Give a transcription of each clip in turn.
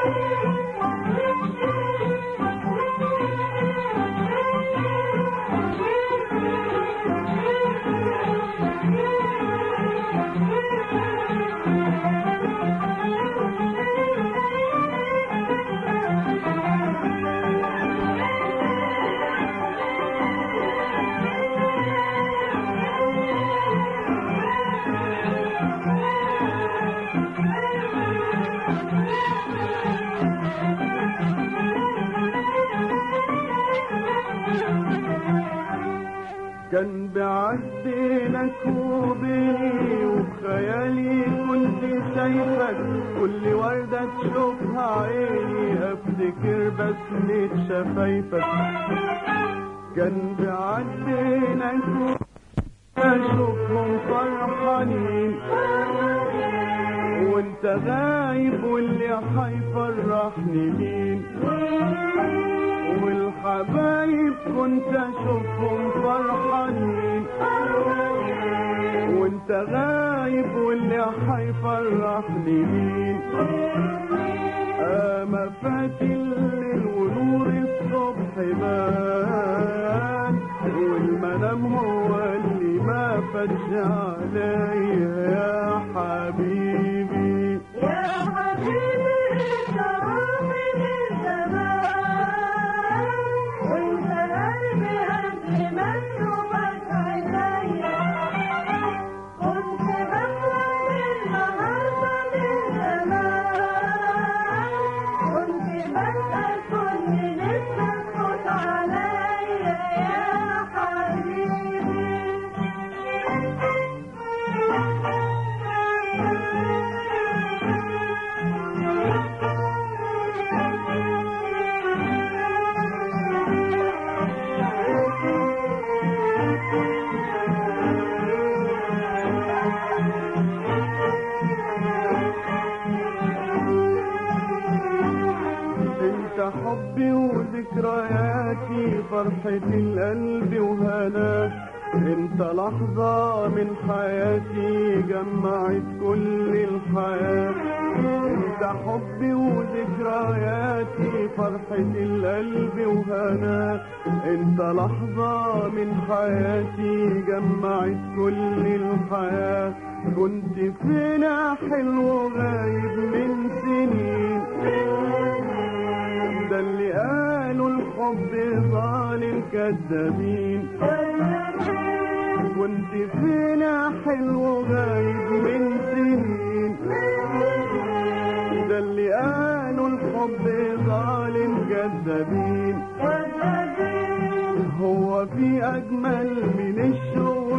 كان بعدينك وبيني وبخيالي كنت شايفك، كل وردة تشوفها عيني افتكر بسمة شفايفك. كان بعدينك اشوفهم فرحانين وانت غايب، واللي حيفرحني مين؟ والحبايب كنت اشوفهم فرحانين وانت غايب، واللي حيفرحني مين؟ ما فات الليل ونور الصبح بان، والمنام هو اللي ما فاتش عليا يا حبيبي. يا حبيبي انت روحي من زمان، وانت قلبي قبل ما تشوفك عينيا، كنت بحلم النهارده من زمان، كنت بسأل كل لسه تفوت عليا يا حبيبي. انت حبي وذكرياتي، فرحة القلب وهناك، انت لحظة من حياتي جمعت كل الحياة. انت حبي وذكرياتي، فرحة القلب وهناك، انت لحظة من حياتي جمعت كل الحياة. كنت فينا حلو غايب من سنين، ده اللي قالوا الحب ظالم كذابين. كنت فينا حلو غايب من سنين، ده اللي قالوا الحب ظالم كذابين. هو في أجمل من الشوق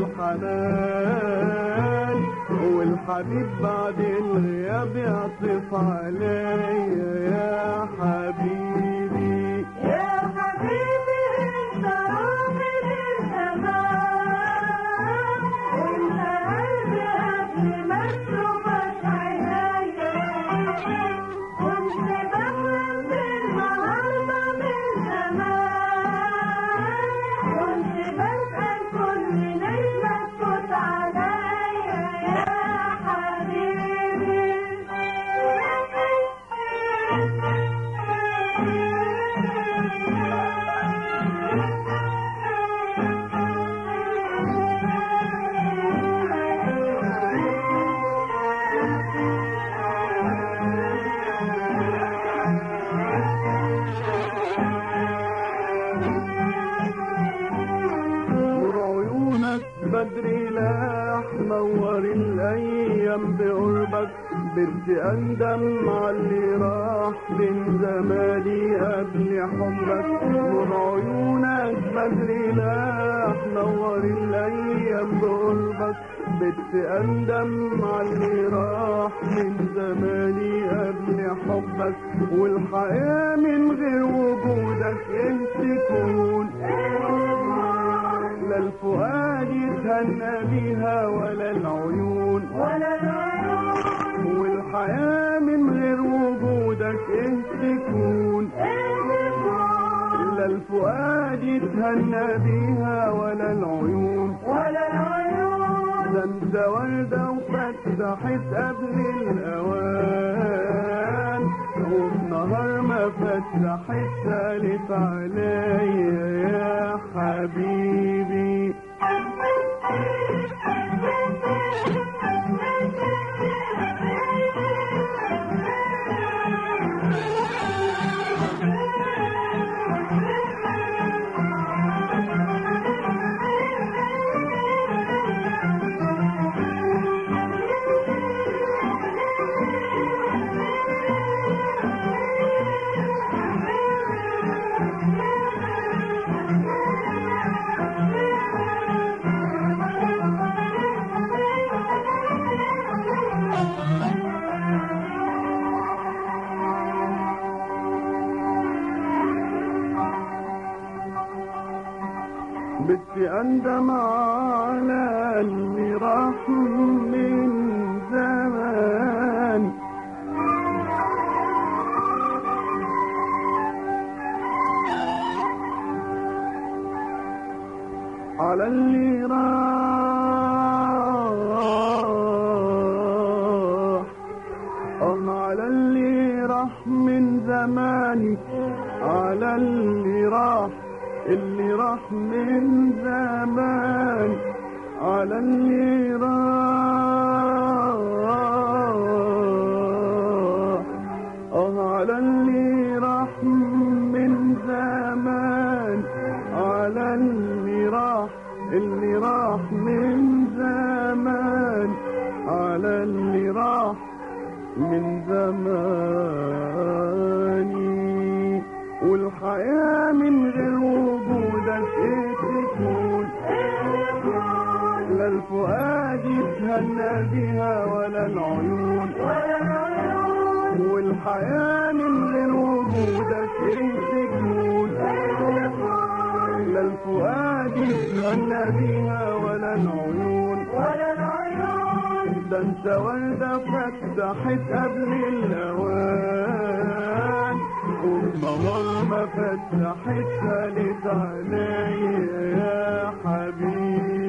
والحنان، والحبيب بعد الغياب يعطف عليا يا حبيبي. يا حبيبي انت روحي من زمان، وانت قلبي قبل ما تشوفك عينيا، كنت بحلم بالنهارده من زمان، كنت بسأل كل نجمة تفوت عليا يا حبيبي. نور عيونك بدري لاح نور الايام بقربك، بدي اندم على اللي راح بين زماني قبل حبك. نور عيونك بدري لاح نور الايام بقربك، بدي اندم على اللي راح من زماني قبل حبك. والحياة من غير وجودك انت تكون، لا الفؤاد يتهنى بيها ولا العيون، والحياة من غير وجودك انت تكون، لا الفؤاد يتهنى بيها ولا العيون. ده انت وردة وفتحت قبل الأوان، والنهار ما فتحت سالت عليا يا حبيبي. بدي أندم على اللي راح من زمان، على اللي راح، على اللي راح من زماني، على اللي راح من زمان، على اللي راح، على اللي راح من زمان، على اللي راح من زمان، على اللي راح من زماني. والحياة من غير وجودك ايه تكون؟ لا الفؤاد يتهنى بها ولا العيون، والحياة من غير وجودك ايه تكون؟ لا الفؤاد يتهنى بها ولا العيون، ده انت وردة فتحت قبل الأوان، والنهار ما فتحت سالت عليا يا حبيبي.